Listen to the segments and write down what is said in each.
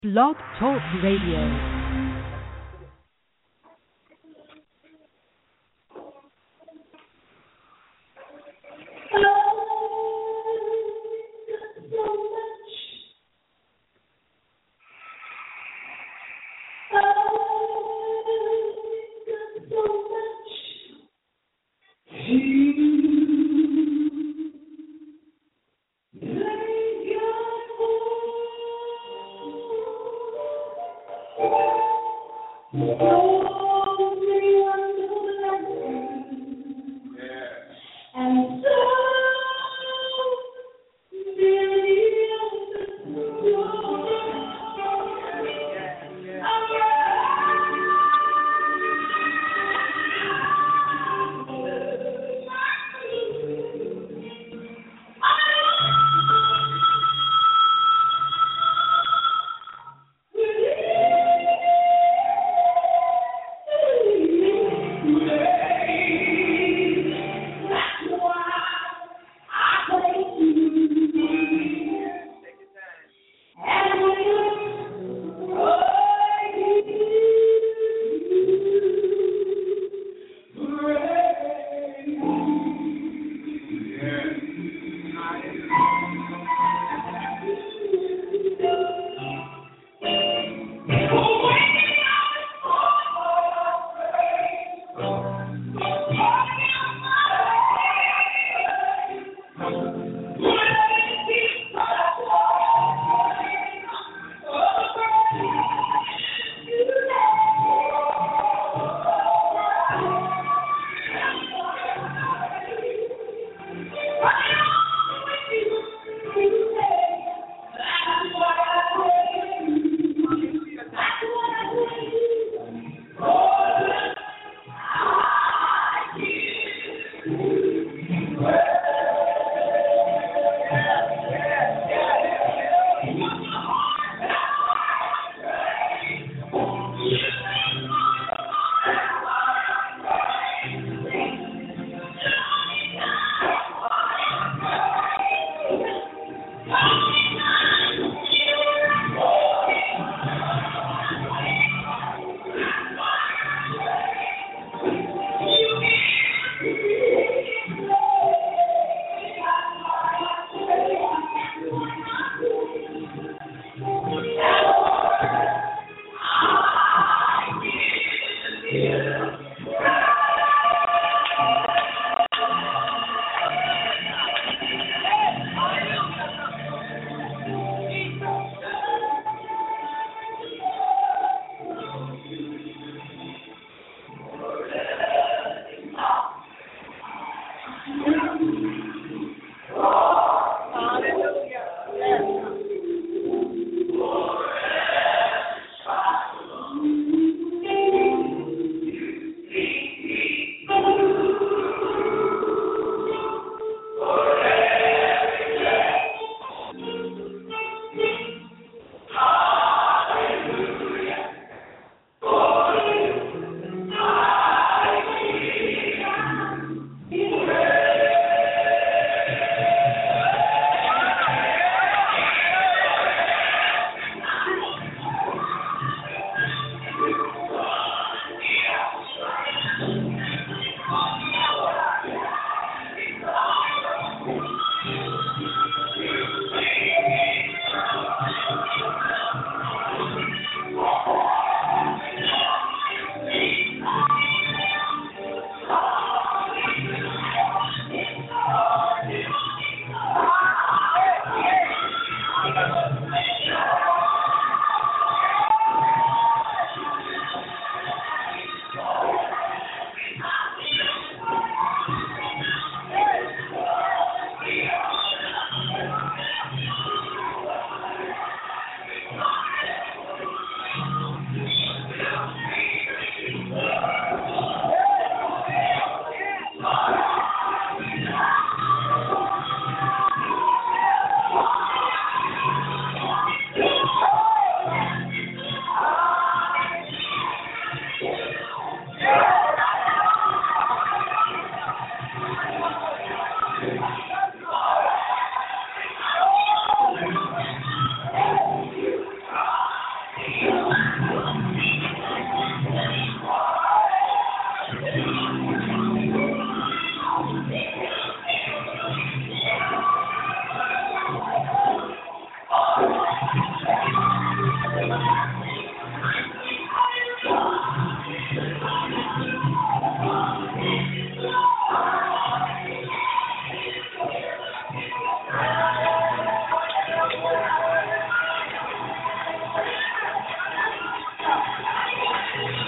Blog Talk Radio.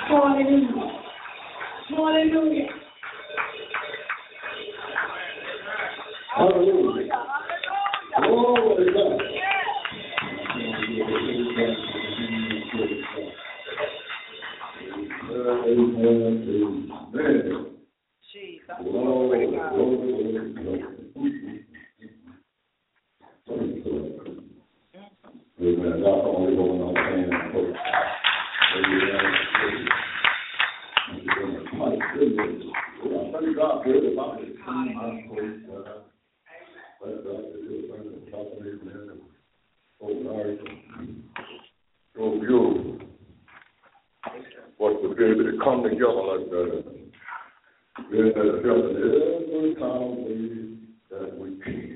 Hallelujah. Hallelujah. Hallelujah. Glory to God. Amen. Jesus. Glory to God. Amen. That's only going on saying. My goodness. Thank God for everybody. So beautiful. What to be able to come together like that. Being together every time that we can.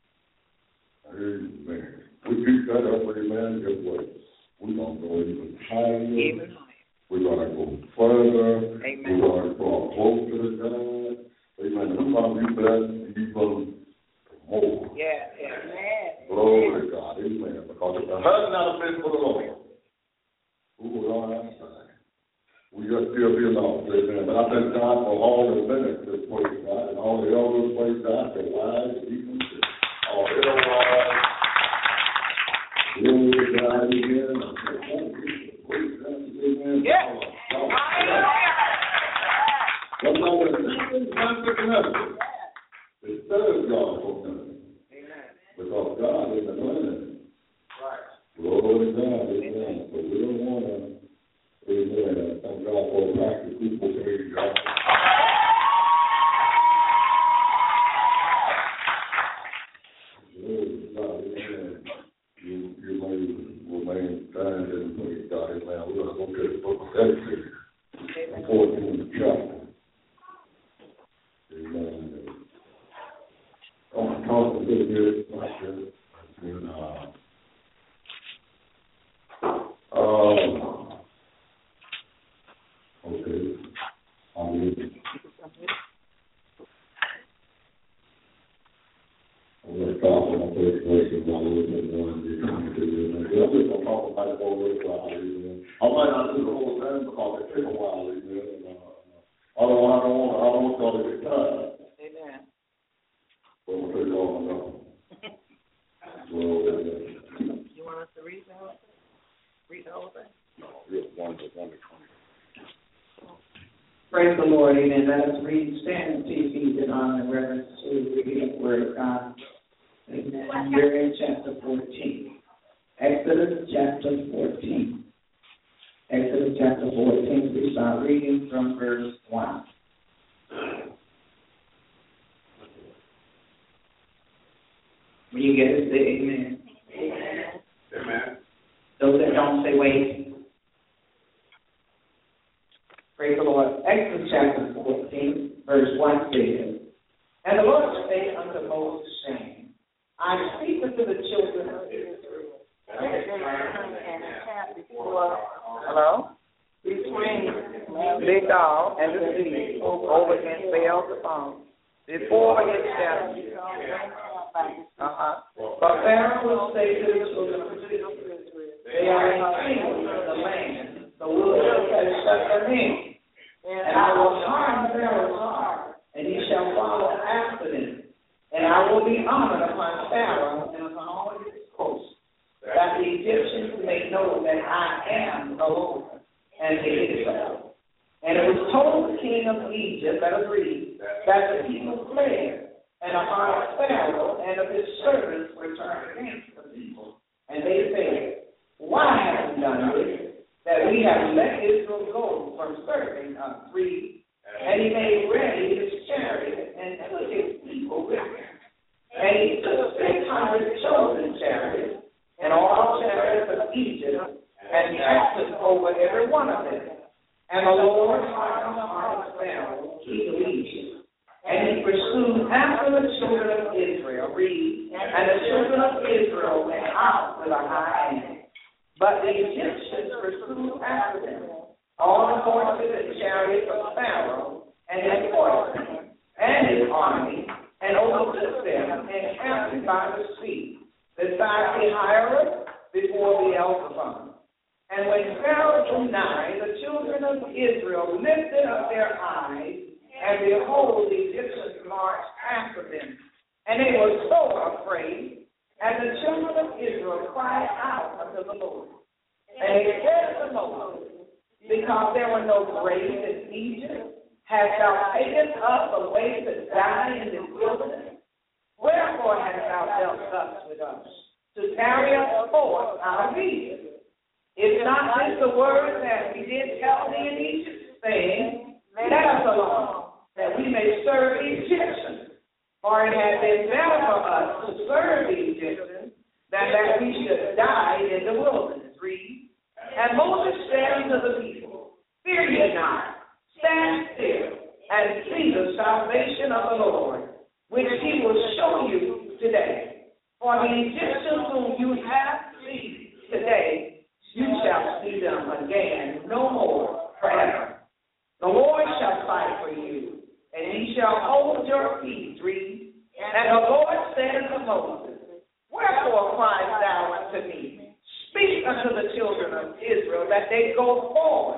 Amen. We keep that up, amen. Guess what? We're going to go even higher. We're going to go further. Amen. We're going to draw closer to God. Amen. We're going to be blessed even more. Yeah, yeah. Glory to God. Amen. Because if the husband not been for the Lord, who was on our side? We just still be lost. Amen. But I thank God for all the ministers, praise God, and all the elders, praise God, their wives, even all their wives. Glory to God again. Praise God. Amen. Yeah. Sometimes it's not picking up. It serves God for nothing. Amen. Because God is anointed. Right. Glory to God. Amen. So we don't want to, amen. Thank God for the practice people, praise God. Glory to God. Amen. You may remain standing, praise God. Amen. We're going to go to the book of Exodus, the 14th chapter. Amen. I want to talk a little bit about this. And, okay. I'm going to talk about my first verse of my Lord and one day coming to you. I'm just going to talk about it for a little while. I might not do the whole thing because it takes a while. I don't want y'all to get tired. Amen. But I'm going to tell you all I know. You want us to read the whole thing? Read the whole thing? No, just 1 to 20. Praise the Lord, amen. Let us read, stand and see feet in honor and reverence to the reading of the Word of God. Amen. We're in chapter 14. Exodus chapter 14. Exodus chapter 14, we start reading from verse 1. When you get it, say amen. Amen. Amen. Those that don't say wait. Praise the Lord. Exodus chapter 14, verse 1 says, And the Lord spake unto Moses, saying, I speak unto the children of Israel. Hello? Between the dog and the sea, over against Beelzebub, before against them. But Pharaoh will say to the children of Israel, they are entangled in the land, the wilderness has shut them in. And I will harden Pharaoh's heart, and he shall follow after them. And I will be honored upon Pharaoh and upon all his hosts, that the Egyptians may know that I am the Lord. And it is so. And it was told the king of Egypt, let us read, that the people fled, and upon Pharaoh and of his servants were turned against the people. And they said, Why have you done this? That we have let Israel go from serving us free. And he made ready his chariot and took his people with him. And he took 600 chosen chariots and all chariots of Egypt and captains over every one of them. And the Lord hardened the heart of Pharaoh, king of Egypt. And he pursued after the children of Israel, read, and the children of Israel went out with a high hand. But the Egyptians pursued after them, all the horses and chariots of Pharaoh, and his horsemen, and his army, and overtook them, encamped by the sea, beside the Hira, before the Beelzebub. And when Pharaoh drew nigh, the children of Israel lifted up their eyes, and behold, the Egyptians marched after them. And they were so afraid, and the children of Israel cried out unto the Lord. And they said to Moses, because there were no graves in Egypt, hast thou taken us away to die in this wilderness? Wherefore hast thou dealt thus with us, to carry us forth out of Egypt? Is not this the word that we did tell thee in Egypt, saying, let us alone, that we may serve the Egyptians? For it had been better for us to serve the Egyptians than that we should die in the wilderness. Read. And Moses said unto the people, fear ye not, stand still, and see the salvation of the Lord, which he will show you today. For the Egyptians whom you have seen today, you shall see them again no more forever. The Lord shall fight for you, and he shall hold your peace. Read. And the Lord said unto Moses, wherefore criest thou unto me? Speak unto the children of Israel that they go forward.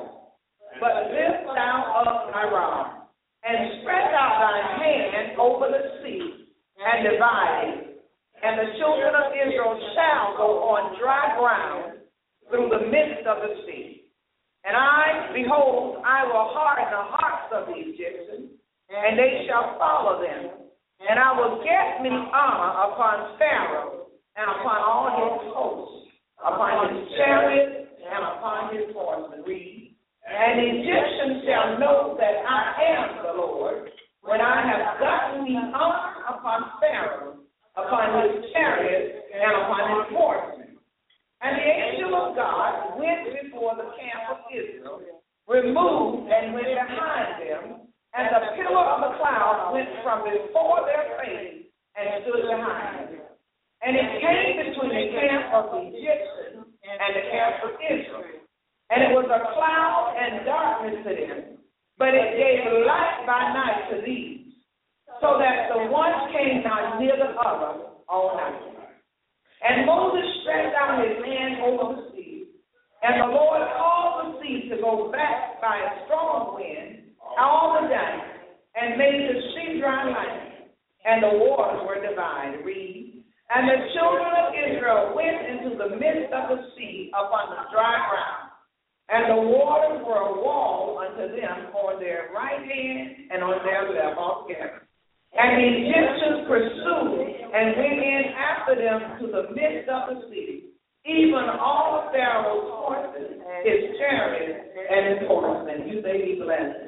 But lift thou up thy rod, and stretch out thine hand over the sea, and divide it. And the children of Israel shall go on dry ground through the midst of the sea. And behold, I will harden the hearts of the Egyptians, and they shall follow them. And I will get me honor upon Pharaoh, and upon all his hosts, upon his chariots, and upon his horsemen. Read. And the Egyptians shall know that I am the Lord, when I have gotten me honor upon Pharaoh, upon his chariots, and upon his horsemen. And the angel of God went before the camp of Israel, removed and went behind them, and the pillar of the cloud went from before their face and stood behind them. And it came between the camp of the Egyptians and the camp of Israel. And it was a cloud and darkness to them, but it gave light by night to these, so that the one came not near the other all night. And Moses stretched out his hand over the sea, and the Lord caused the sea to go back by a strong wind all the day, and made the sea dry land, and the waters were divided. Read. And the children of Israel went into the midst of the sea upon the dry ground, and the waters were a wall unto them on their right hand and on their left altogether. And the Egyptians pursued and went in after them to the midst of the sea, even all Pharaoh's horses, his chariots, and his horsemen. You may be blessed.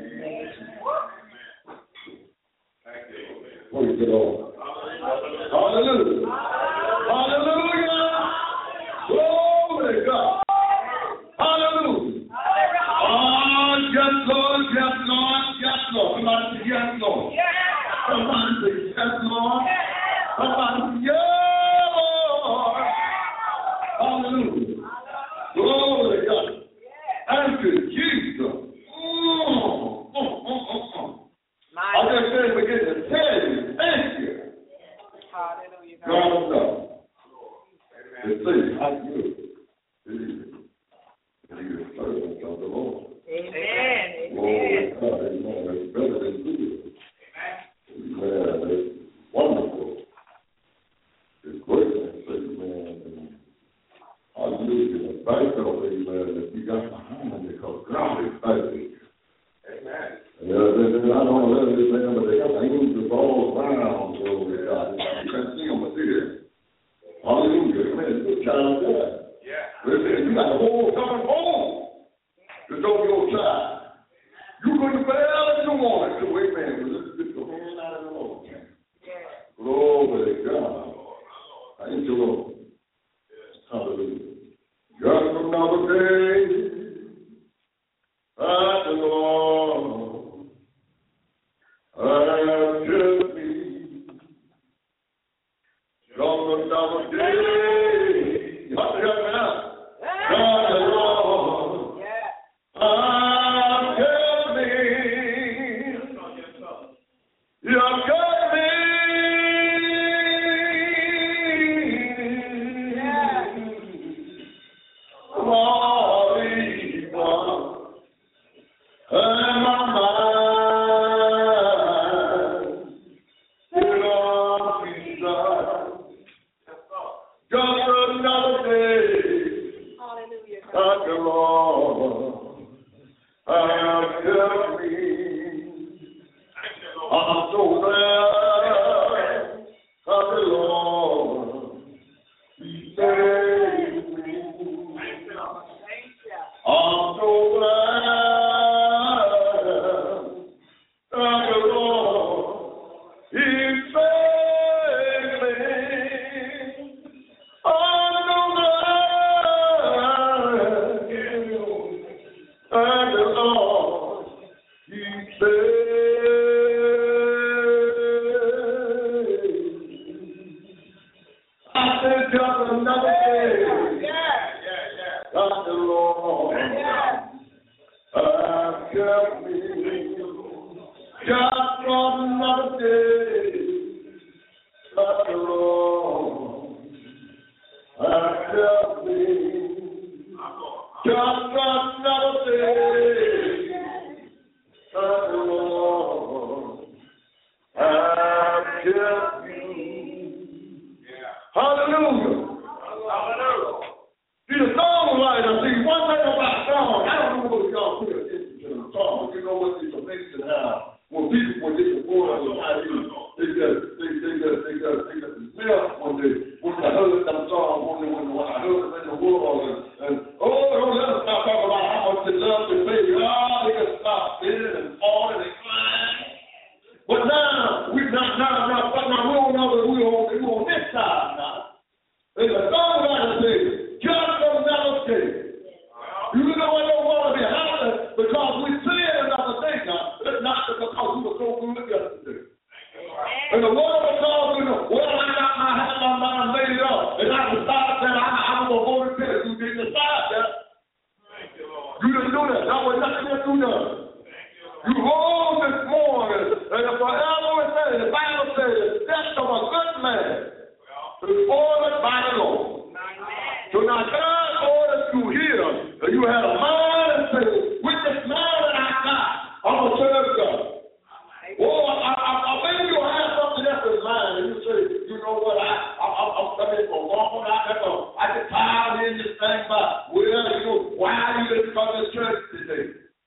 Praise the Lord. Hallelujah. Hallelujah. Glory to God. Hallelujah. Yes, Lord, yes, Lord, yes, Lord. Somebody say yes, Lord. Somebody say yes, Lord. Somebody say yes, Lord. Hallelujah. Glory to God. Thank you, Jesus. I just said begin to tell you, thank you. Hallelujah. God knows. And see how good it is. And you are servants of the Lord. Amen. Glory to God. Amen. It's better than good. Amen. It's wonderful. It's great. Amen. Hallelujah. Thank you, amen, that you got behind me because God is faithful. Amen. And I don't know whether this man, but they got the angels all around, glory to God. You can't see them, but there. Hallelujah. Amen. It's a good child of God. Yeah. Listen, you got the whole coming home. It's on your side. You couldn't fail if you wanted to. Amen. But let's get the hand out of the Lord. Yeah. Glory to God. Thank you, Lord. Hallelujah. Just another day at the Lord has just me. Just another day. You have to help me out. At the Lord has just me. You have got me. Oh, Lord have kept me. I'm so glad of the Lord. He saved me. I'm so glad of the Lord. He saved me. I'm so glad of the Lord. He saved me. Just another day. God the Lord kept me. Just another day. God the Lord kept me. Just another day. God the Lord kept me. Hallelujah. See, the songwriter, see, one thing about songs, I don't know what y'all put attention to the song, but you know what, it's amazing how when people get the words of how they just smell when I heard them songs, when I heard them in the world, and don't let us stop talking about how much they love their baby. They just stop spinning and falling and crying. But now, we don't know that we're on this side now. There's a songwriter says, just another day. You know I don't want to be happy because we see another day now. It's not because we were so good yesterday. And the word of God, well, I got my mind made up, and I decided that I'm going to go to bed. You didn't decide that. You didn't do that. That was nothing that you done. You rose this morning, and forever it says, the Bible says, the death of a good man is ordered by the Lord. So now God orders you here, and you had a mind and say, with this mind that I got, I'm going to serve God. Well, I maybe you'll have something else in mind, and you say, you know what, I'm coming for long, I get tired in this thing about, well, why are you going to come to church today?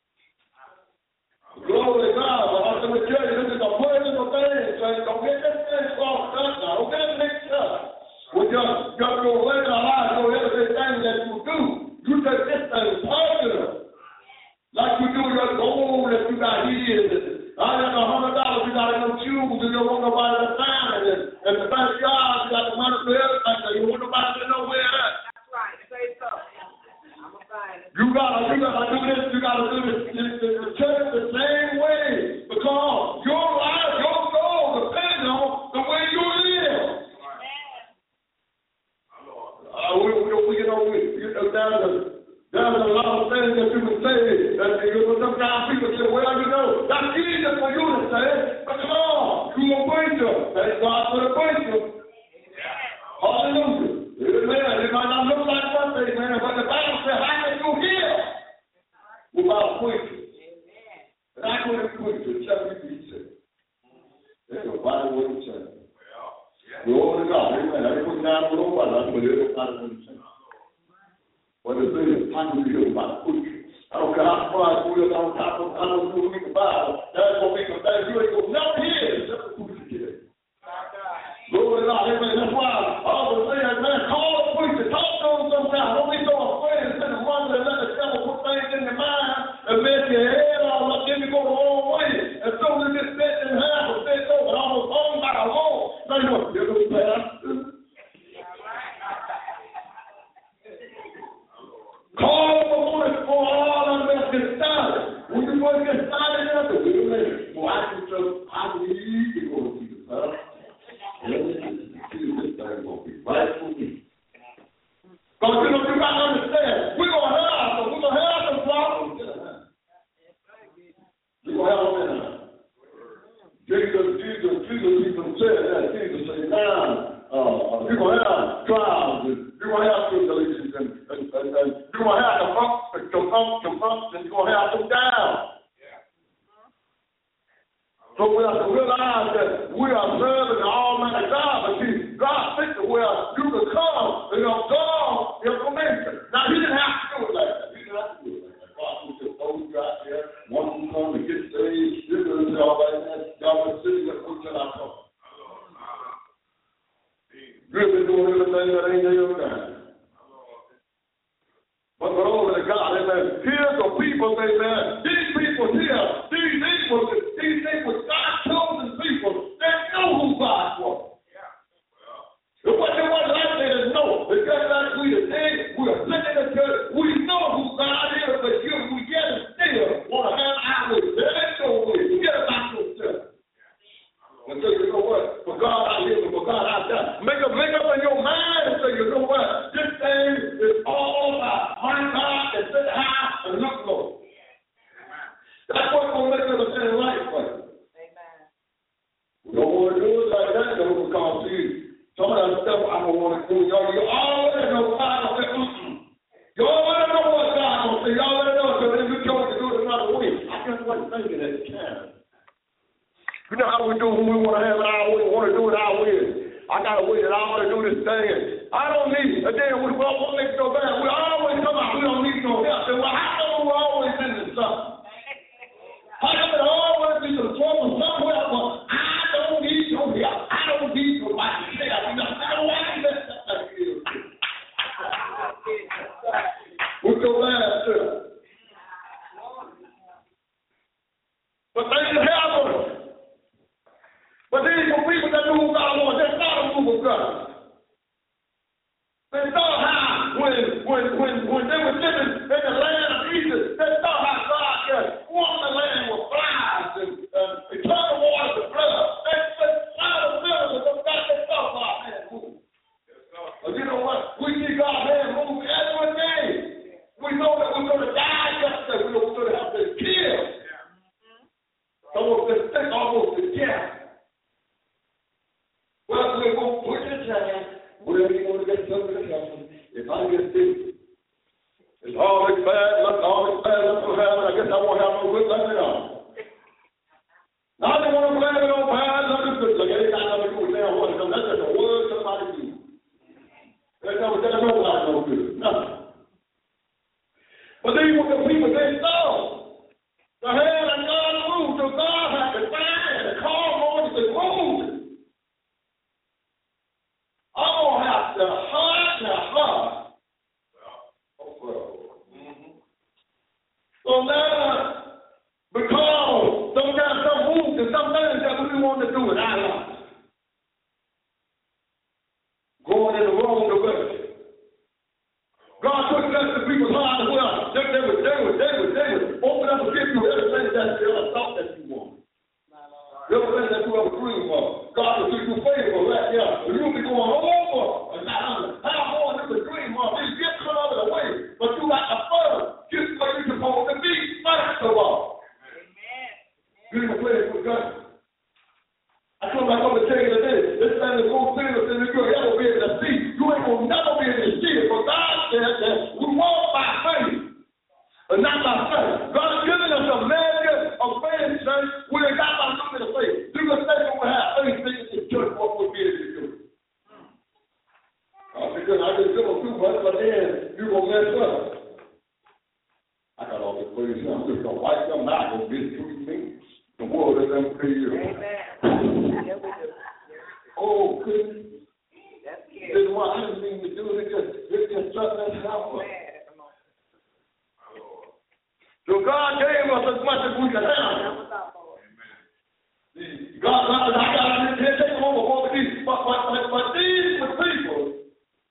Glory to God. But I'm going to tell you, this is a personal thing. So don't get this thing crossed up now. Don't get it mixed up. With your regular life, your everyday thing that you do. You take this thing personal. Like you do your gold that you got here. I got $100 you got to go choose and you don't want nobody to find it. And the best job, you got the money for everything. So you want nobody to know where it's at. That's right. Say so. You gotta do this, you gotta do this, the church the same way, because your life, your soul depends on the way you live. There's a lot of things that you can say, that sometimes people say, well, that's easy for you to say, but come on, you're a preacher. Thank God for the preacher. Hallelujah. Amen. It might not look like one thing, man, but the Bible says, how can you hear without a preacher? And I couldn't preach it, tell me what he said. There's nobody what he said. Glory to God. Amen. I didn't put down for nobody, but everybody what he said. But the thing is, how can you hear without a preacher? I don't care how smart you is, I don't care how you read the Bible. That's going to make a bad. You ain't going to never hear it except the preacher did. Glory to God. Amen. That's why I always say, man, call a preacher. Talk to him sometimes. Don't be so afraid to send him one and let the devil put things in your mind and mess your head all up. Then you go the wrong way. And so you get bent in half or bent over, almost hung by a wall. Now you know, you're the pastor. Call him for all of us get started. When you want to get started, you have to wait a minute. Well, I believe you're going to see the pastor. This thing going to be right for me. Because you got to understand, we're going to have some problems. We're going to have them. Jesus even said that. Jesus said, now, you're going to have trials, and you're going to have tribulations, and you're going to have some ups, and you're going to have some downs. So we have to realize that we are serving the Almighty God, but see, God thinks that where you can come, God information. Now, He didn't have to do it like that. He said, thinking at the time. You know how we do when we want to have it our way, want to do it our way. I got a way that I want to do this thing. I don't need, and then we won't make no bad. We always come out, we don't need no help. And well, how come we're always into something? How come it always be some trouble somewhere? But I don't need no help. I don't need nobody to help. You know, I don't want to let that feel. What's your last step? But things happen. But these were people that knew God was. They saw the move of God. They saw how when they were living in the land of Egypt, they saw how God just formed the land with flies and turned the water to blood. They saw the miracles of God. They saw God's hand move. But you know what? We see God's hand move every day. We know that we're going to die yesterday. We know we're going to have to kill. Some of us think almost to death. Well, we're going to put your time wherever you want to get something to happen. If I get sick, it's always bad luck, always bad luck will happen. I guess I won't have no good luck at all. Now, I don't want to blame it on bad luck and good luck. It ain't got nothing to do with damn what. That's just a word somebody uses. That's not what nobody no good. Nothing. But then with the people, they saw the hand of God moved. So God had to find and call Moses and Moses. I'm going to have to hide the heart. So now, because sometimes some moves and some things that we want to do in our life, going in the wrong direction. God couldn't let the people's heart as well. They would open up and give you everything that you ever thought that you wanted. Everything that you ever dreamed of. God will give you favor right there. And you'll be going over and not under. How more you can dream of. You get some of it away. But you got to first get where you're supposed to be first of all. Amen. You're in a place with God. I told my mother to tell you today, this thing is more serious than you'll ever be able to see. You ain't going to never be able to see it. But God said that we walk by faith, but not by sight. God's given us a measure of faith, church. We ain't got by looking at faith. You're going to say we have faith, thinking it's just what we'll be able to do. Because I just give them too much, but then you're going to mess up. I got all this praise. I'm just going to wipe them out and get through me. The world is going to pay you. Amen. Oh, goodness. That's good. This is what I didn't mean to do. It just shut us out. So God gave us as much as we could have. God, I got to take over all of these. But these were people.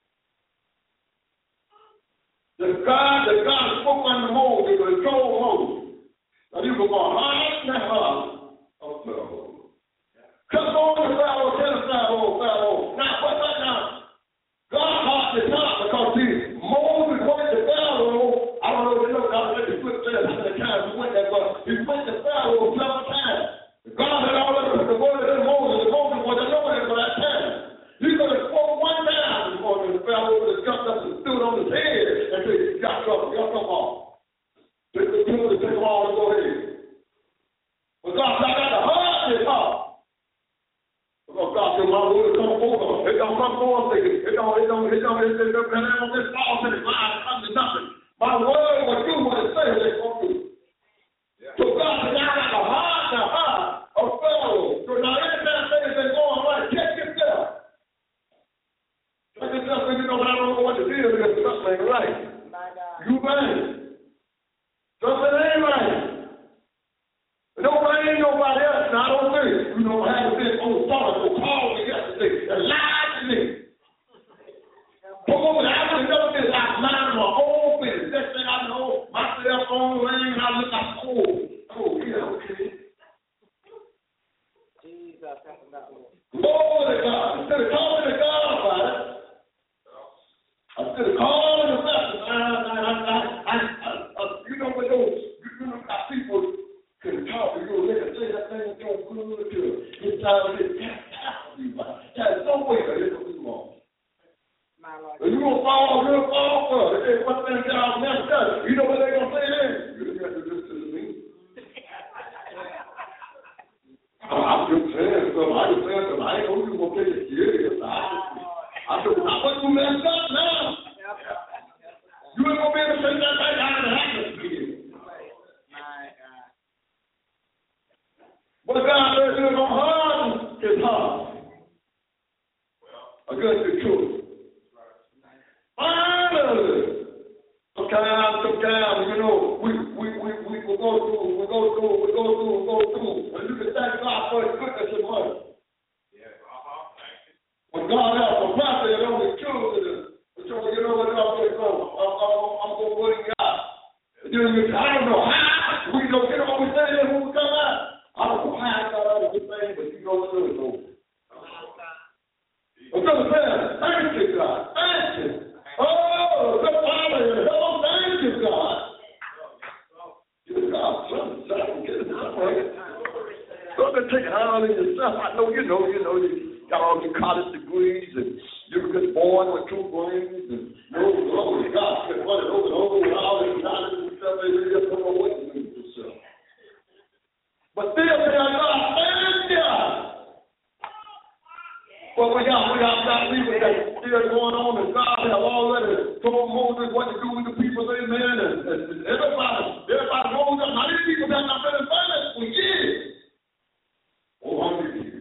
The God spoke unto Moses, and told Moses that he was going to hide the heart of Pharaoh. Come on to Pharaoh, tell Pharaoh. Now, what's that now? God hardened his heart because Moses went to Pharaoh. I don't know if you know, God let you put there how many times he went there, but he went to Pharaoh 7 times. God had already the word of Moses, and Moses was anointed for that time. He could have spoke one time before the Pharaoh would have jumped up and stood on his head and said, got come off. Take them all and go ahead. But God said, I got to harden his heart. Because God said, my word come forth. It don't come forth. It don't just fall to the line. It comes to nothing. My word will do what it says it's going to do. Yeah. So God sometimes, you know, we go through, and you can thank God for his goodness and mercy. When God has a prophet that only children, so you know what I'm going to go. I'm going to bring you out. I don't know how. We don't get what we say when we come out. I don't know how I got out of this thing, but you know what it is over. I'm going to say, thank you, God. Thank you. Oh, the Father in heaven, thank you, God. Give God something. Get it somewhere. Don't take it out in yourself. I know you got all your college degrees and you were born with 2 brains and glory to God, you can run it over and over with all this knowledge and stuff, and you just don't know what to do with yourself. But still, tell God, thank you. But we got people that still going on, and God have already told Moses what to do with the people, amen, and everybody knows that. Now, these people that have been in finance for years, 100 years.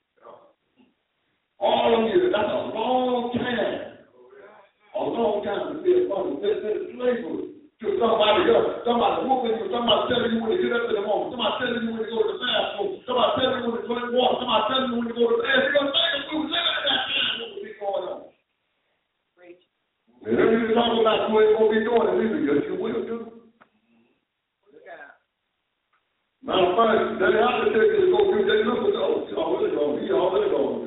All of you, that's a long time. A long time to be a part of this slavery to somebody else. Somebody whooping you, somebody telling you when to get up in the morning, somebody telling you when to go to the bathroom, somebody telling you when to drink water, somebody telling you when to go to bed. You're going to think of living at that time what will be going on. And then you talk about you ain't going to be doing it either. Yes, you will do. Matter of fact, they have to take you to go do that. Look at those. He already going to be.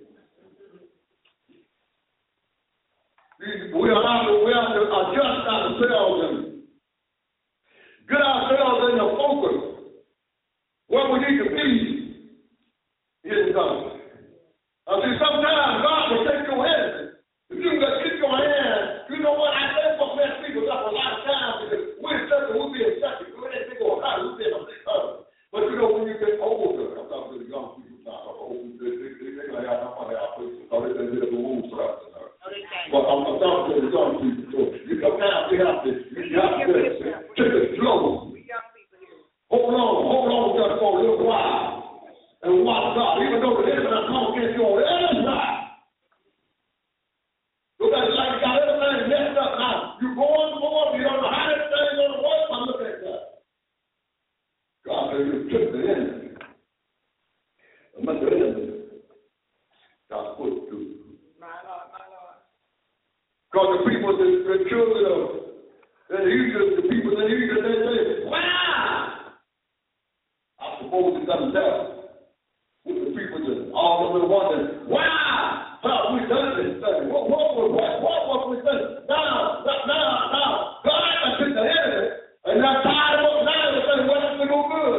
We have to adjust ourselves and get ourselves in the focus where we need to be in God. I see, sometimes God will take your hand. If you can kick your hand, you know what? I think what mess people up a lot of times because we'll be in such a good thing or not, we'll be in a big hurry. But you know, when you get older, I'm talking to the young people, not old, they're going to have somebody out there, so they did a move for us. But I'm talking to the young people, so you come down, you have to take it slow. Hold on just for a little while and watch God, even though the enemy will come against you on every side. Look at it like you got everything messed up now. You're going forward, you don't know how this thing is going to work, but look at that. God said you took the enemy. And let the enemy God put through. Because the people, the children of the people in Egypt, they say, wow! I suppose it doesn't tell. With the people just all over the wondering, wow! How we done this thing? What was we saying? Now, God has took the enemy, and now tired of us now, they say, what is we no good?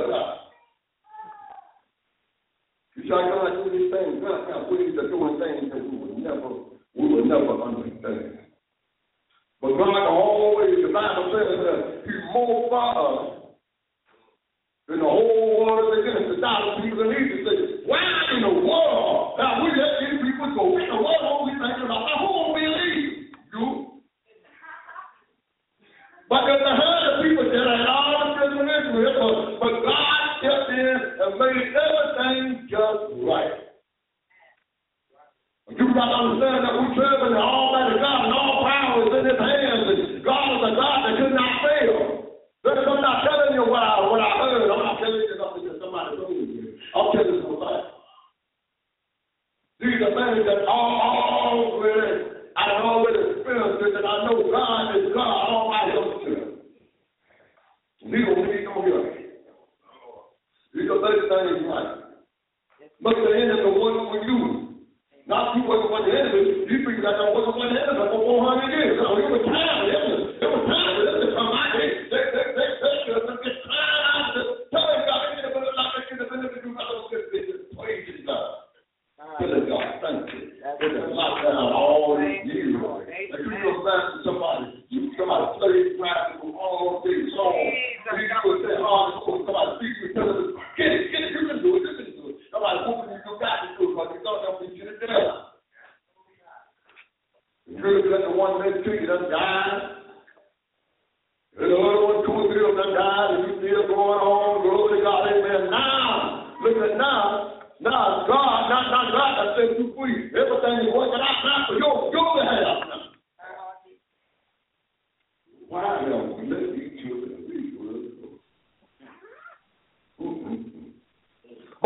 You try to do these things, God now put into doing things that we would never understand. But God always, the Bible says that He's more for us than the whole world is against the thousand people in Egypt. Say, why in the world? Now we let these people go. In the world, what we thinking about? Now who will believe you? But there's a hundred people that had all the children of Israel, but God stepped in and made everything just right. You got to understand that we serve in the Almighty God, and all power is in His hands, and God is a God that could not fail. I'm not telling you what I heard. I'm not telling you nothing that somebody told me. I'm telling you something. These are things that I already experienced, and I know God is God all by Himself. He don't need no help. These are things right. But the enemy wasn't for you. Not you wasn't for the enemy. You people that don't wasn't for the enemy for 400 years. So it was time. It was time for them to come out. They should have been trying out to tell them God. They should have been like they should have been able to do nothing with this. Praise God. Praise God. Thank you. They just locked down all these years. And you go back to somebody slave driving from all these songs. You would say, somebody speaks to you, tell them, get it, you can do it. Somebody whooping you, you got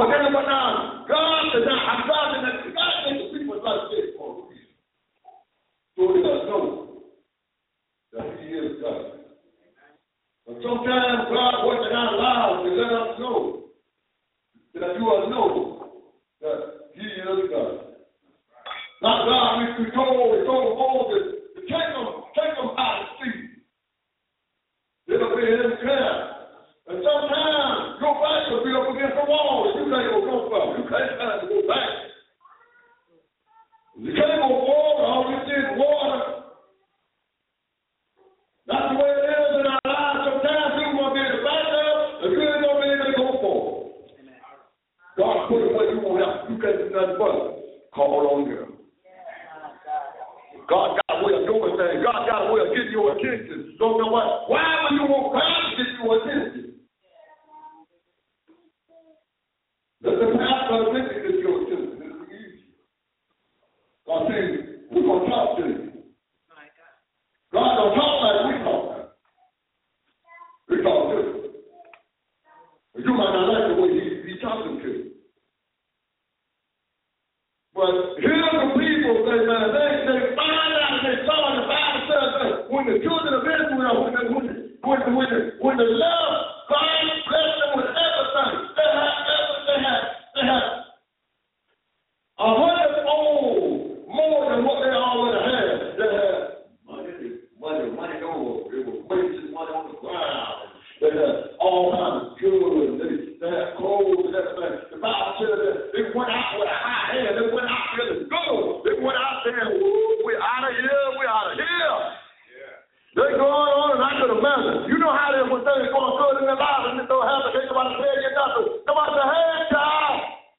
But now, God said, God makes people like this for a reason. So let us know that He is God. But sometimes God works in our lives to let us know that you will know that He is God. Now God, we told Moses to take them out of the sea. They'll be in camp. And sometimes your back will be up against the wall and you can't go from. You can't try to go back. You can't go forward, all you see is water. That's the way it is in our lives. Sometimes you're going to be able to back up and you ain't going to be able to go forward. God put it where you won't have. You can't do nothing but call on Him. God got a way of doing things. God got a way of getting your attention. Don't know what? Why would you want God to get your attention? Let the pastor get your attention. It's easy. God says, we're going to talk to you. God don't talk like we talk. We talk to you. You might not like the way he's talking to you. But here's the people, they find out, they saw in the Bible says that when the children of Israel, when the love, God blessed them with everything. They had 100-fold more than what they already had. They had money over. They were wasting money on the ground. They had all kinds of goods. They had clothes and everything. The Bible said that they went out with a high hand. They went out feeling good. They went out saying, we're out of here. We're out of here. Yeah. They're going on and I could imagine. You know how they when things going good in their lives and they don't have to think about the you nothing. Somebody say, hey, child.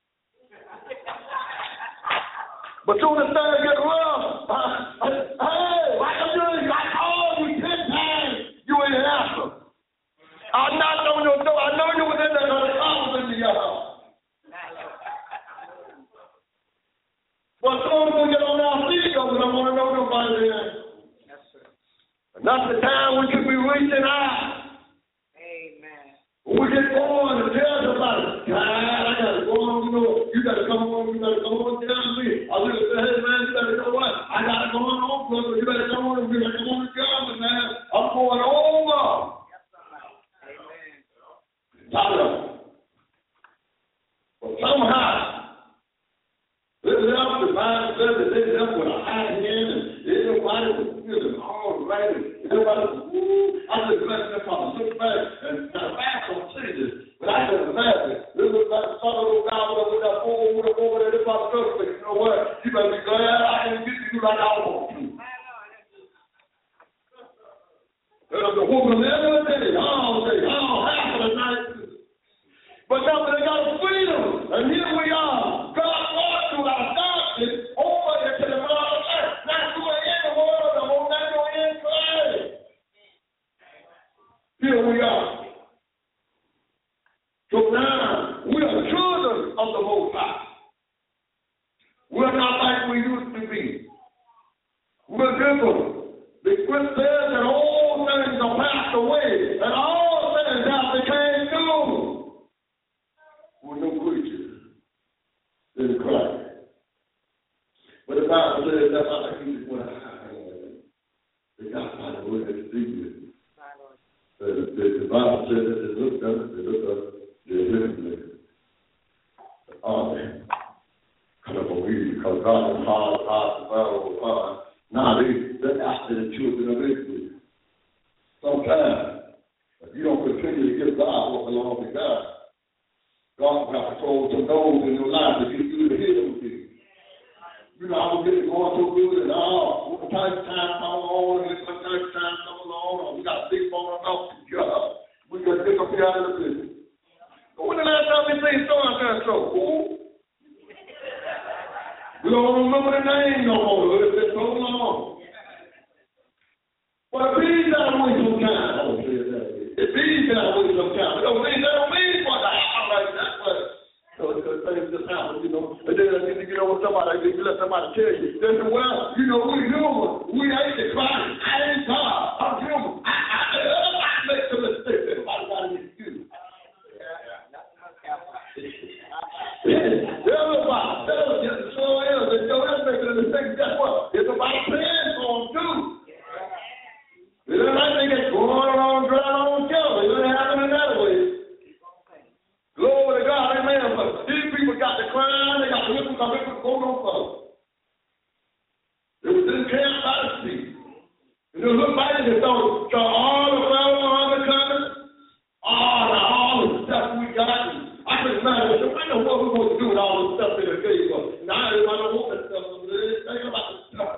But soon as things get rough, hey, why you doing? I called you 10 times. You ain't answer. I knocked on your door. I know you was in there because the car was into your house. But soon as we get on our feet, we don't want to know nobody there. Yes, sir. And that's the time we should be reaching out. Amen. When we get going and tell somebody, God, I got to go on, you got to come on, and tell me. I was going to say, hey, man, you got to know what? I got to go on, brother. You got to come on, you got to come on the job, man. I'm going over. But somehow, this left the Bible says that they left with a high hand and everybody was feeling all right. Everybody was, I just blessed them on so fast. And now the Bible don't say this, but I can imagine. This was like some little guy with that over there, this about the but you know what? You better be glad I didn't get to you like I want to. The woman every day, all day, half of the night. But now they got freedom, and here we are. God brought you out of darkness over into the marvelous earth. Not you are in the world, no more, not you are in Christ. Here we are. So now we are children of the Most High. We're not like we used to be. We're different. The scripture says that all things are passed away, and all things have become new. We're no creatures in Christ. But the Bible says that's how the creatures went high. They got by the way that's deep. The Bible says that they looked up, they're living. Amen. Kind of believe because God is hard to battle. Now they're after the children of Israel. Sometimes, if you don't continue to give God what belongs to God, God will have to close some doors in your life to get you to hear them things. You know, I was getting going so good and all. When the time come along, and when the time come along, we got a big phone about the job. We got to get up here out of the business. But when the last time we seen so-and-so? Who? We don't remember the name no more. It's been so long. But if he's out of way sometime, I don't say that. If he's out of way sometime, that don't mean what the hell like that. So things just happen, you know. And then you know what somebody, you let somebody tell you, they say, well, you know, we're human. We ain't the Christ. I ain't God. I'm human. I make a mistake. Everybody got an excuse. Guess what? It's about plan for them too. It doesn't like they get going on, driving on killer. It doesn't happen in that way. Glory to God, amen. But these people got the crime, they got the whipping, go no further. They was in camp by the sea. And they look back and they thought, all the fellow undercover, all the stuff we got. I couldn't imagine, I know what we're going to do with all this stuff in the cave. Now everybody don't want that stuff. Think about the stuff.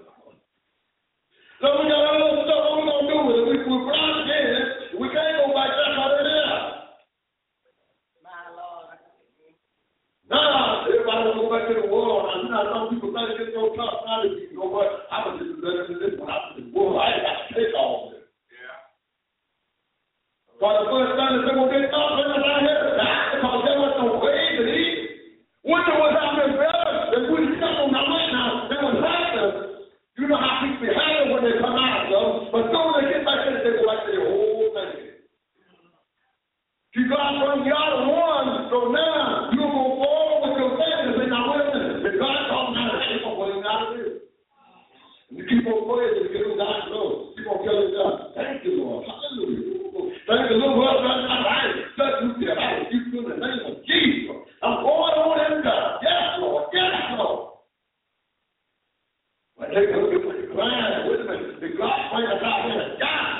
So we got all this stuff, what we're going to do with it? We're blind again. We can't go back there how it is. My Lord. Nah, everybody will go back to the world. Now, you know, some people think it's so tough. Now, you know what? I was just better than this one. I was just, I ain't got to take all this. Yeah. Because the first time that they will get tough, they're not here to die because there was no way to eat. Winter was out there better. If we step on that right now, they was happy. You know how people be happy when they come out of them, but soon as they get back in, they go back to their whole thing. You got from the other one, so now you go forward with your business and not with it. If God talking out of it, what you got to do. And you keep on praying to get God to know. Keep on telling God, thank you, Lord. Hallelujah. Thank you, Lord. Touch you to your house. You do in the name of Jesus. I'm going on in God. Yes, Lord. Yes, Lord. But take a look at what you're crying with me. The God praying us out here to die.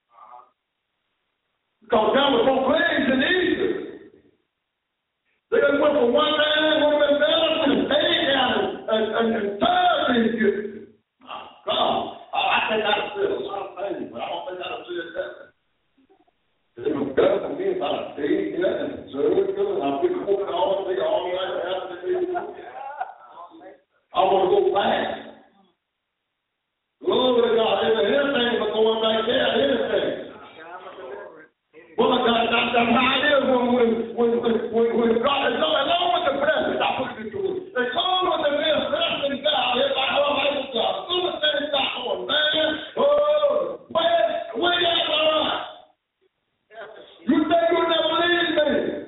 Because there was no graves in Egypt. They just went from one man, would have been better to stay down and serve Egypt. God, I think I'd have said a lot of things, but I don't think I'd have said that. It was better for me if I'd have stayed here and served them, and I've been working all day, all night after the day. I want to go back. Glory to God. There's anything but going back there, anything. Well, that's how it is when God is along with the blessings. I put it to you. They come with the blessings God. Everybody was God. As soon as they start on, man, where y'all are? You say you'll never leave me.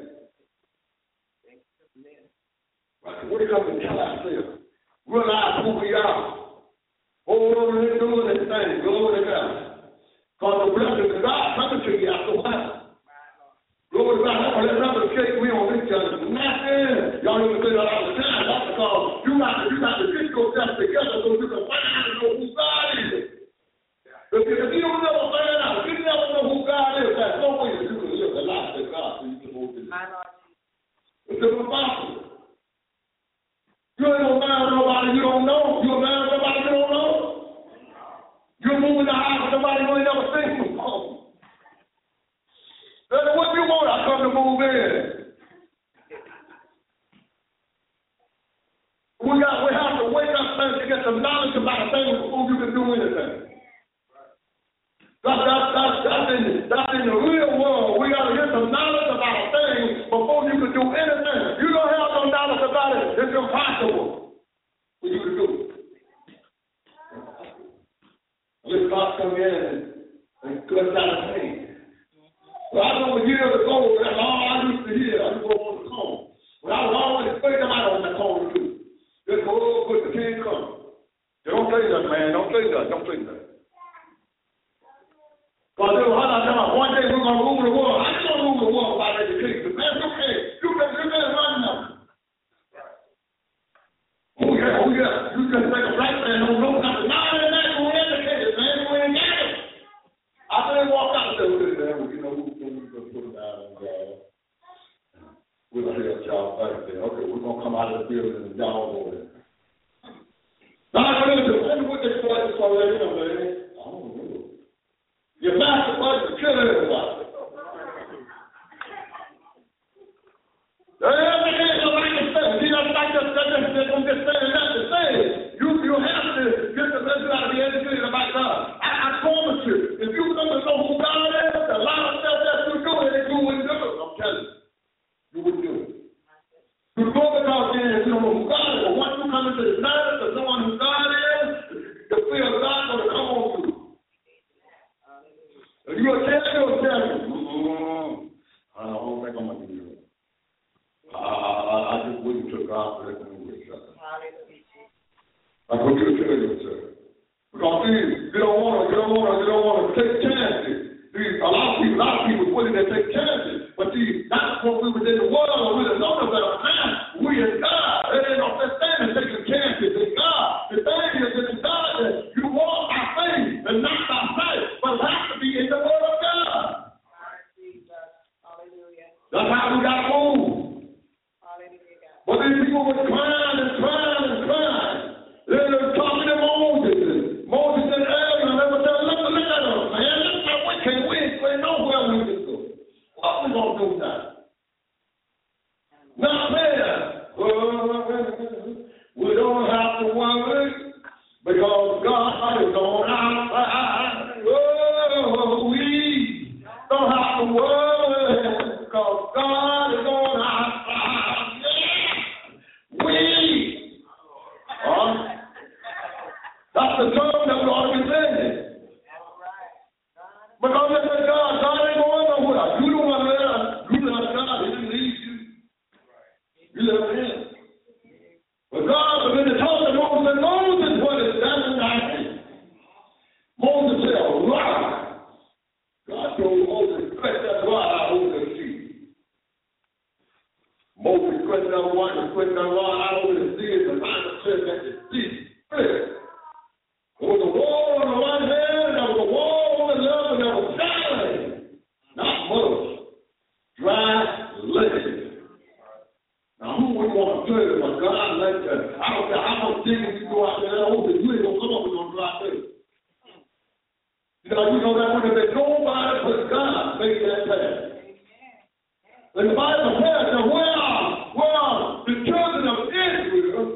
What you come to tell ourselves? Realize who we are. Hold on and doing this thing. Glory to God. Because the blessings of God coming to you after a while. Glory to God. That's why another shake we on each other. Nothing. Y'all even say that all the time. That's because you got to get yourself together so you can find out and know who God is. If you don't never find out, if you never know who God is, there's no way that you can live the life that God is supposed to live. It's impossible. You ain't gonna marry nobody you don't know. You'll marry somebody you don't know. You're moving the house with somebody you ain't never seen before. That's what you want. I come to move in. We have to wake up and to get some knowledge about a thing before you can do anything. That's in the real world. We got to get some knowledge about a thing before you can do anything. You don't have no knowledge about it, it's impossible for you to do it. Let God come in and cut out a thing. Well, I know years ago, that's all I used to hear. I used to go on the cone. But I was always afraid them out on that cone too. Just go over with the king come. Don't say that, man. Don't say that. Don't say that. Because they were one day we're going to rule the world. I ain't going to rule the world by education. Man, you can't run nothing. Oh, yeah. You just think a black man don't know nothing. Not in that, you ain't educated, man. You ain't got it. I didn't walk out and say, well, you know, who's going to put it down and we'll help y'all back there. Okay, we're going to come out of the building and y'all go there. Now, listen, what this place is already, man. I don't know. Your master budget to kill everybody. Everything is like a thing. See, that's like this thing and that's the thing. You have to get the message out to be educated about God. I promise you, if you come to know who God is, a lot of stuff that you do, you wouldn't do it. I'm telling you. You wouldn't do it. You go because you don't know who God is, but once you come into the knowledge of knowing who God is, the fear of God is going to come on you. And you'll tell yourself, I don't think I'm going to do it. I just I want you to tell yourself. Because you don't want to take chances. See, a lot of people willing to take chances. But see, that's what we was in the world. We didn't know that man. We in God. There ain't no such thing as taking chances in God. The thing is that in God that you walk by faith and not by sight, but it has to be in the Word of God. That's how we got to move. But these people were crying and crying and crying. They were talking to Moses. Moses and Aaron, and they were saying, look at us, man. We ain't nowhere we can go. What we going to do now? Not there. We don't have to worry because God is on our side. We don't have to worry because God is on our side. That's the term that we ought to be saying. Because they say, God ain't going nowhere. You don't want to let us. You let God. He didn't leave you. You let him. But God began to talk to Moses, and Moses was standing right. Moses said, right. God told Moses, stretch that rod out over the sea. Moses stretched that rod out over the sea, and the Bible said that the sea split. There was a wall on the one hand, and there was a wall on the other, and there was valley. Not much. Dry land. Now, who would want to serve a God like that? I don't care how much digging you go out there, you ain't going to come up with no dry place. You know that would have been nobody but God made that path. And the Bible says that where the children of Israel,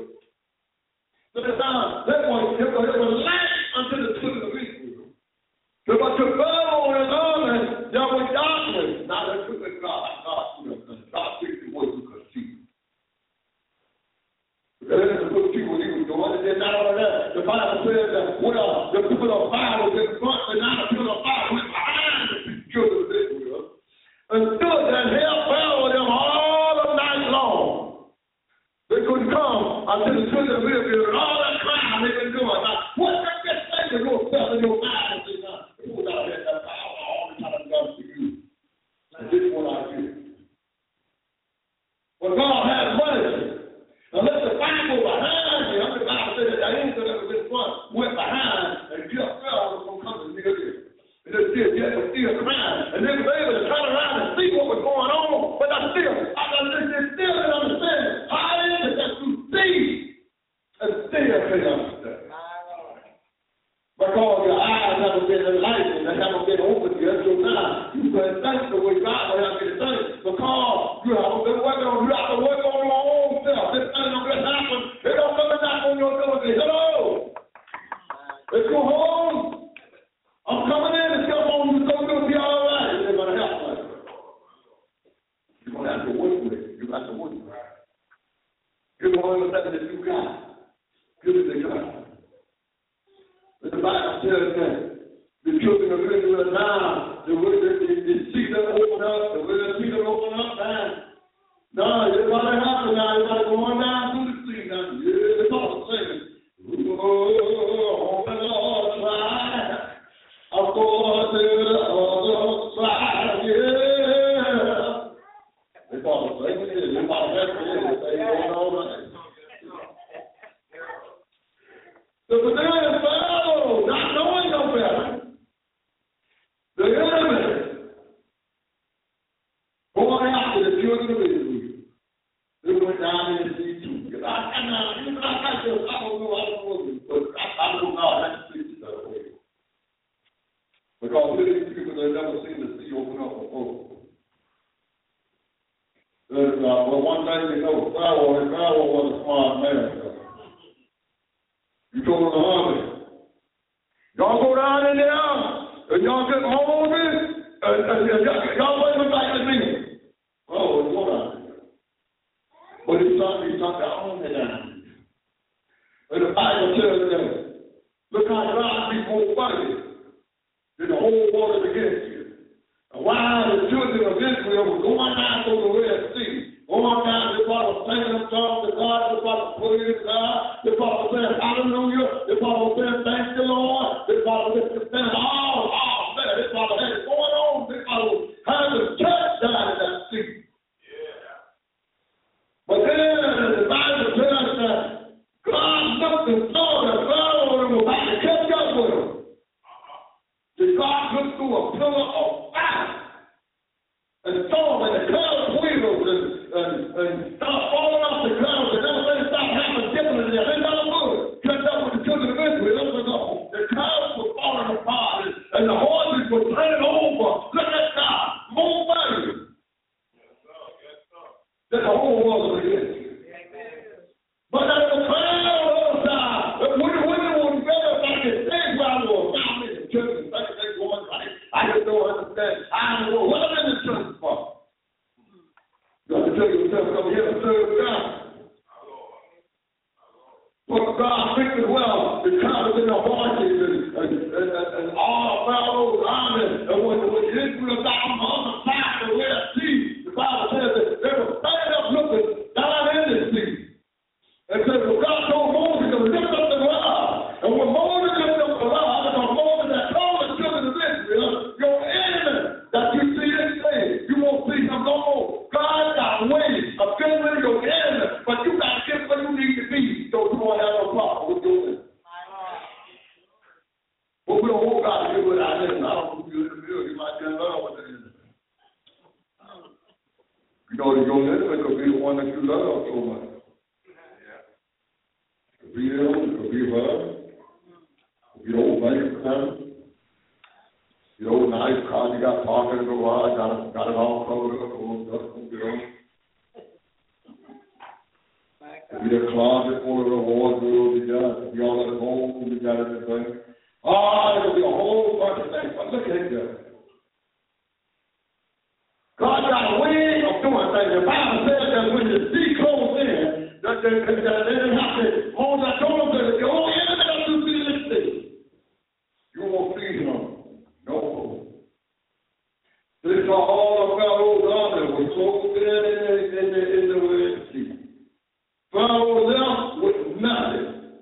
it was light unto the children of Israel. But to Pharaoh and his army, there was darkness. Now that's what God fixed what you could see. That's what people he was doing. And then not only that, the Bible says that the people of fire was in front, and now the people of fire went behind the children of Israel. And stood and held Pharaoh them all the night long. They couldn't come until the children of Israel and all that crime they've been doing. Now, what's that thing that yourself in your mind and say, now, people out there, that's all the time done for you. And this is what I did. But God has mercy. Now let the fire go behind you. The Bible said that the angel that was in front went behind and just Pharaoh from coming near them. And they still crying. And they were able to turn around and see what was going on. But they still didn't understand. How is it that you see and still can't understand? Because your eyes haven't been enlightened, they haven't been opened yet. So now you can think the way God will have you to think. Because you haven't been working on, you have to work on your own self. This thing don't just happen. It don't come and knock on your door and say, hello. Let's go home. I'm coming in and tell them you're going to be all right. They're going to help us. You're going to have to work with it. You got to work with it. You're going to let that you got. Give it to God. The Bible says that the children of Israel now, the sea that open up, now, it's going to happen now. It's going to go on down through the sea now. Yeah, it's all the same. Oh, the Lord tried. Of course, the other side, yeah. It's all the same. It's all the same. It's all right. So the man Pharaoh, not knowing no better, the enemy, going after the children of Israel, they went down in the sea too. I don't know, but I don't know how to see it that way. Because these people have never seen the sea open up before. Well, one thing you know, Pharaoh was a smart man. You told the army, y'all go down in there, and y'all get Moses, and y'all wait for back to me. Oh, it's going on. But he sent the army down. And the Bible tells them, look how God be more fighting than the whole world is against you. And while the children of Israel were going down through the Red Sea, going down, they brought a singing of songs to God, they brought a praise to God, they brought a saying, hallelujah. This Father said, thank you, Lord. This Father said, all, man. This Father had it going on. This Father had the church down in that seat. Yeah. But then the Bible says that God looked and saw that Pharaoh was about to catch up with him. That God looked through a pillar of fire and saw him, and the clouds wheels and started falling off the clouds, and everything started happening differently. They never would catch up with the children of Israel. The clouds were falling apart, and the horses were turning over. Look at God, more money than the whole world was against you. But as the cloud outside, when it was better like it stays where I was, now I'm in the church, and things going right. I just don't understand. I don't know what I'm in the church for. You have to tell yourself, come here and serve God. But God fixed it well. The clouds in the horses and all Pharaoh's army. And when Israel got on the other side of the Red Sea, the Bible says that they were standing up looking down in the sea. And said, well, God told Moses to lift up the rod. And when Moses lifted up the rod, because Moses had told the children of Israel, your enemy that you see this day, you won't see him no more. God got ways of getting rid of your enemy, but you got to get where you need to be, so you won't have no problem with your enemy. But we don't want God to get rid of our enemy. I don't know if you're in the middle, you might get in love with the enemy. You know, your enemy could be the one that you love so much. It could be him, it could be her, it could be the old bank account. The old nice car you got parked in the garage, got it all covered up, old dust and girl. Could be a closet full of the wardrobe you got, could be all at home you got everything. It could be a whole bunch of things, but look at that. God got a way of doing things. The Bible says that when the sea closed in, that they didn't have to hold that door, that the only enemy that you see this day, you won't see him. No. This is all of Pharaoh's army was closed in the Red Sea. Pharaoh left with nothing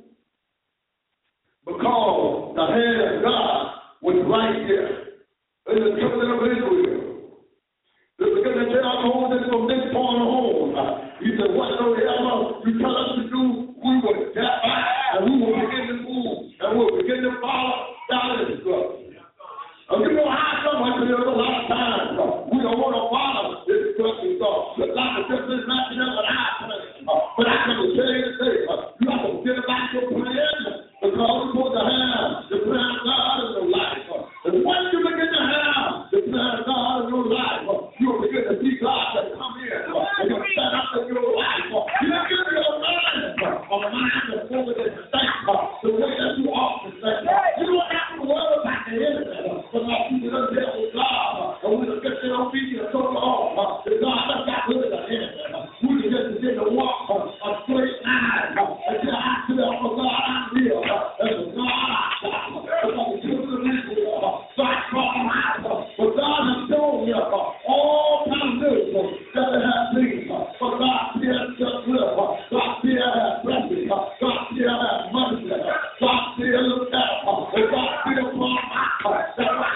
because the hand of God was right there in the children of Israel. They began to tell Moses from this point on. He said, whatsoever you tell us to do, we will step back and we will begin to move and we'll begin to follow that instruction. You know how come I feel a lot of times we don't want to follow this instruction, but like the just matching up with our plan. But I can tell you today, you have to get about your plan because you're supposed to have the plan of God in your life. And once you begin to have the plan of God in your life, you'll begin to see God that come in and you'll set up in your life. You'll give your mind a mind that's full of this thing, the way that you ought to think. You don't have to worry about the enemy. But like you done dealt with God, and we just get their obedience so long, that God done got rid of the enemy. We just begin to walk a straight line until I tell for God I'm real. And for God I stop. Because the children of Israel start calling out. But God has shown me all kinds of miracles that they have seen. But God still just live. God still has blessings. God still has money. God still looks out. And God still calls out.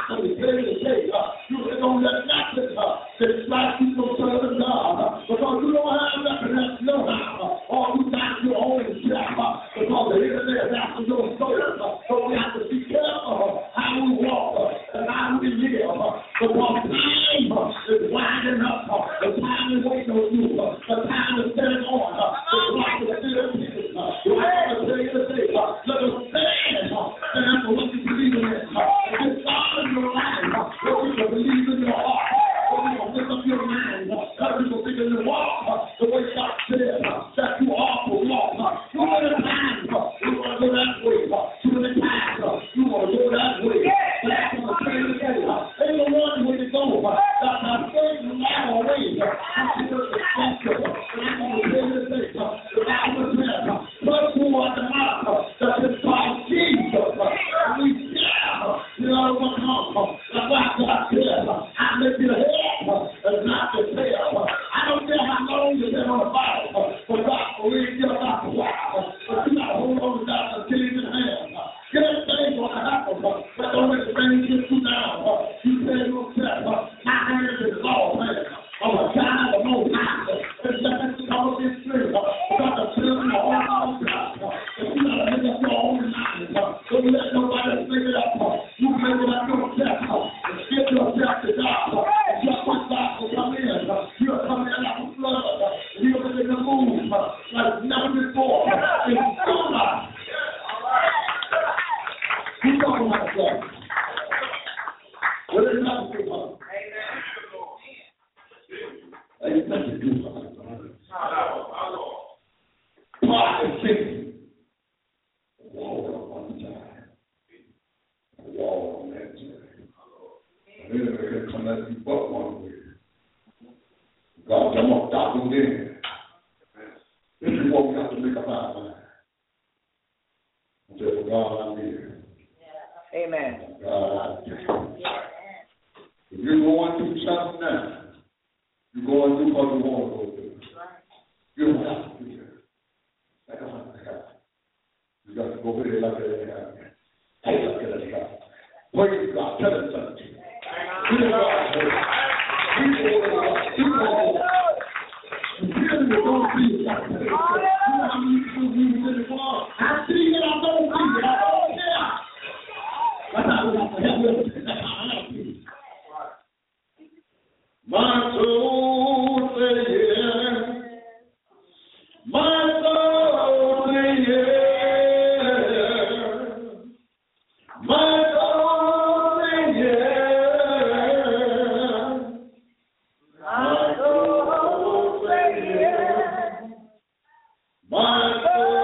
You don't let nothing distract you from serving God because you don't have nothing else to know how. All you got your own self because the enemy is after your soul. So we have to be careful how we walk and how we live because time is winding up. The time is waiting on you. The time is standing on. The clock is still ticking. So I want to tell you today, let us stand for what you believe in. It's God in your life. What you believe in your heart. What you lift up your mind. What you begin to walk the way God said that you ought to walk. Too many times you want to go that way. Too many times you want to go that way. But I'm going to tell you today, ain't no one way to go. That's a certain narrow way. I'm going to tell you today, the Bible says, but who are the mouth that is called Jesus. We you know what comes. That's why God said, I lift your head and not your tail. I don't care how long you've been on the Bible, but God will lead you about a while. But you got to hold on to God until Ain't nothing to do about it. God is thinking. Wall on one side. Wall on that side. And then they can come at you but one way. God, I'm going to stop them then. This is what we have to make up our mind. I said, for God, I'm here. Amen. God, I'm here. If you're going through something now, you're going through what you want to go through. You don't have to do that. You got to go over there like that. Hey, look at that. Praise God. Tell him something. Give God praise. I see it, I don't see it, I don't care. That's how we have to help you. My soul say yes. My soul say yes. My soul say yes. My soul say yes. My soul